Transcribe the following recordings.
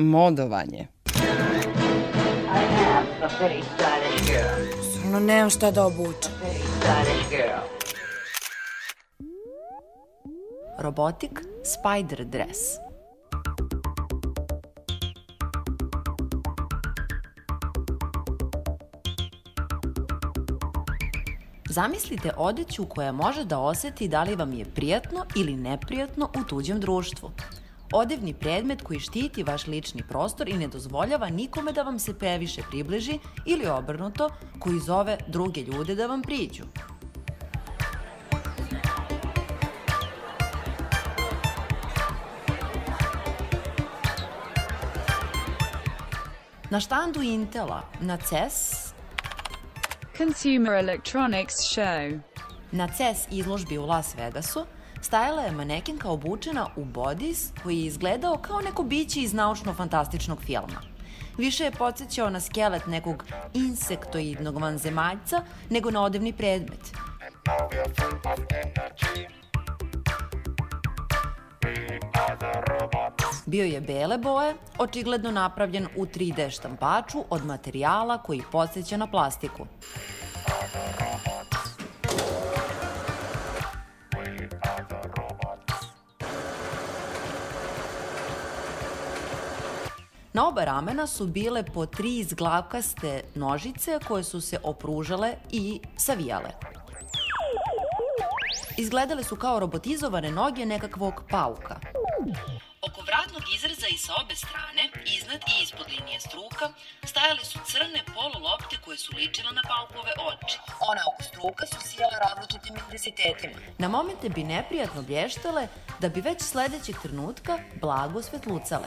Modovanje. Stvarno nemam šta da obučem. Robotic spider dress. Zamislite odeću koja može da oseti da li vam je prijatno ili neprijatno u tuđem društvu. Odevni predmet koji štiti vaš lični prostor i ne dozvoljava nikome da vam se previše približi ili obrnuto, koji zove druge ljude da vam priđu. Na štandu Intela, na CES, Consumer Electronics Show, na CES izložbi u Las Vegasu, stajala je manekenka obučena u bodis koji je izgledao kao neko biće iz naučno-fantastičnog filma. Više je podsjećao na skelet nekog insektoidnog vanzemaljca nego na odevni predmet. Bio je bele boje, očigledno napravljen u 3D štampaču od materijala koji podsjeća na plastiku. Na oba ramena su bile po 3 izglavkaste nožice koje su se opružale i savijale. Izgledale su kao robotizovane noge nekakvog pauka. Oko vratnog izreza i sa obe strane, iznad i ispod linije struka, stajale su crne polulopte koje su ličile na paukove oči. One oko struka su sijale različitim intenzitetima. Na momente bi neprijatno blještale, da bi već sledećeg trenutka blago svetlucale.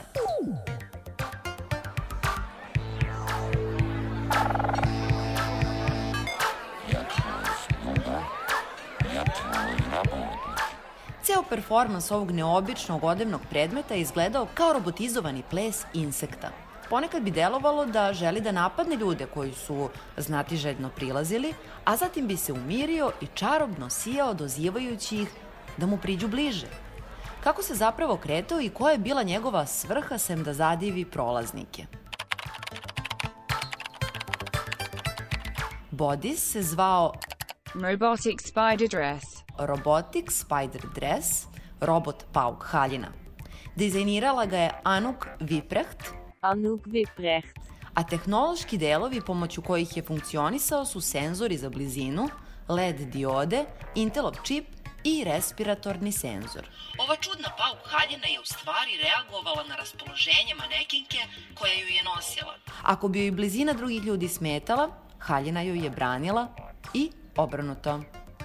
Ceo performans ovog neobičnog odevnog predmeta je izgledao kao robotizovani ples insekta. Ponekad bi delovalo da želi da napadne ljude koji su znatiželjno prilazili, a zatim bi se umirio i čarobno sijao dozivajući ih da mu priđu bliže. Kako se zapravo kretao i koja je bila njegova svrha sem da zadivi prolaznike? Bodis se zvao Robotic Spider Dress, Robotic Spider Dress, robot pauk haljina. Dizajnirala ga je Anouk Wipprecht, a tehnološki delovi pomoću kojih je funkcionisao su senzori za blizinu, LED diode, Intelov čip i respiratorni senzor. Ova čudna pauk haljina je u stvari reagovala na raspoloženje manekenke koja ju je nosila. Ako bi joj blizina drugih ljudi smetala, haljina joj je branila i obrnuto.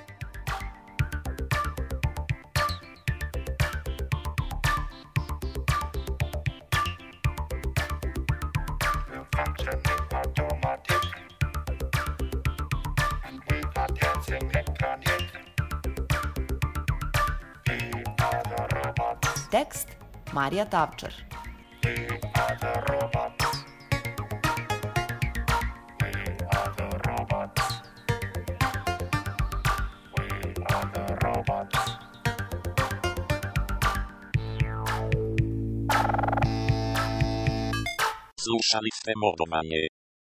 Tekst Marija Tavčar. Slušali ste Modovanje.